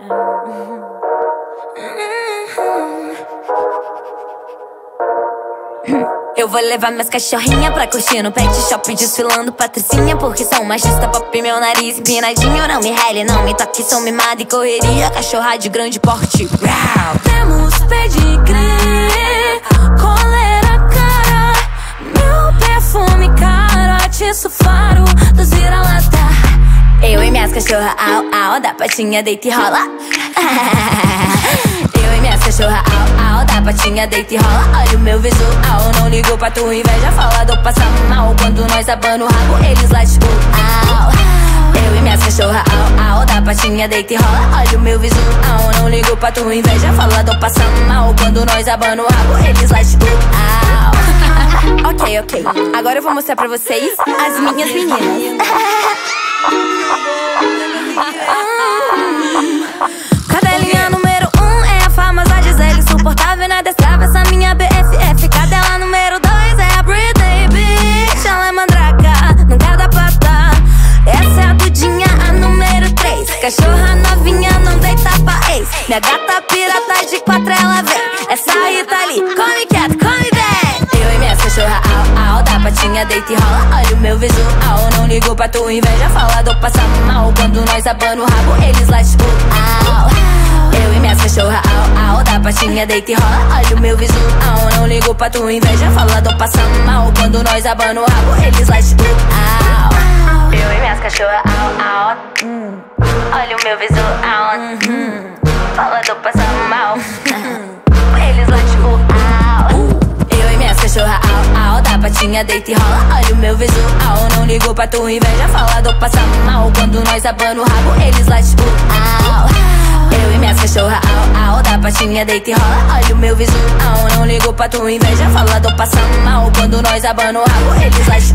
Eu vou levar minhas cachorrinhas pra curtir no pet shop, desfilando patricinha, porque sou machista pop, meu nariz empinadinho. Não me rele, não me toque, sou mimada e correria, cachorra de grande porte. Temos pedigree, coleira cara, meu perfume caro, atiço faro dos vira-lata. Eu e minhas cachorras, au, au, da patinha deita e rola. Eu e minhas cachorras, au, au, da patinha deita e rola. Olha o meu visual, não ligo pra tua inveja. Falador passa mal, quando nós abana o rabo, eles latem au. Eu e minhas cachorras, au, au, da patinha deita e rola. Olha o meu visual, não ligo pra tua inveja. Falador passa mal, quando nós abana o rabo, eles latem au. Ok, ok, agora eu vou mostrar pra vocês as minhas meninas. Cadelinha número 1 é a famosa Gisele, insuportável na destrava, essa minha BFF. Cadela número 2 é a Britney Bitch, ela é mandraca, nunca dá pata. Essa é a Dudinha, a número 3, cachorra novinha, não deita pra ex. Minha gata pirata de 4 ela vem, essa aí tá ali, come quieto, come bem. Eu e minhas cachorras, au, au, da patinha deita e rola. Olha o meu visual, não ligo pra tua inveja. Falador passa mal, quando nós abana o rabo, eles latem au. Eu e minhas cachorras, au, au, da patinha deita e rola. Olha o meu visual, não ligo pra tua inveja. Falador passa mal, quando nós abana o rabo, eles latem au. Eu e minhas cachorras, au, au, olha o meu visual, falador passa mal, eles latem au. Eu e minhas cachorras, au, au, da patinha deita e rola. Olha o meu visual, não ligo pra tua inveja. Falador passa mal, quando nós abana o rabo, eles latem au. Eu e minhas cachorras, au, au, da patinha deita e rola. Olha o meu visual, não ligo pra tua inveja. Falador passa mal, quando nós abana o rabo, eles latem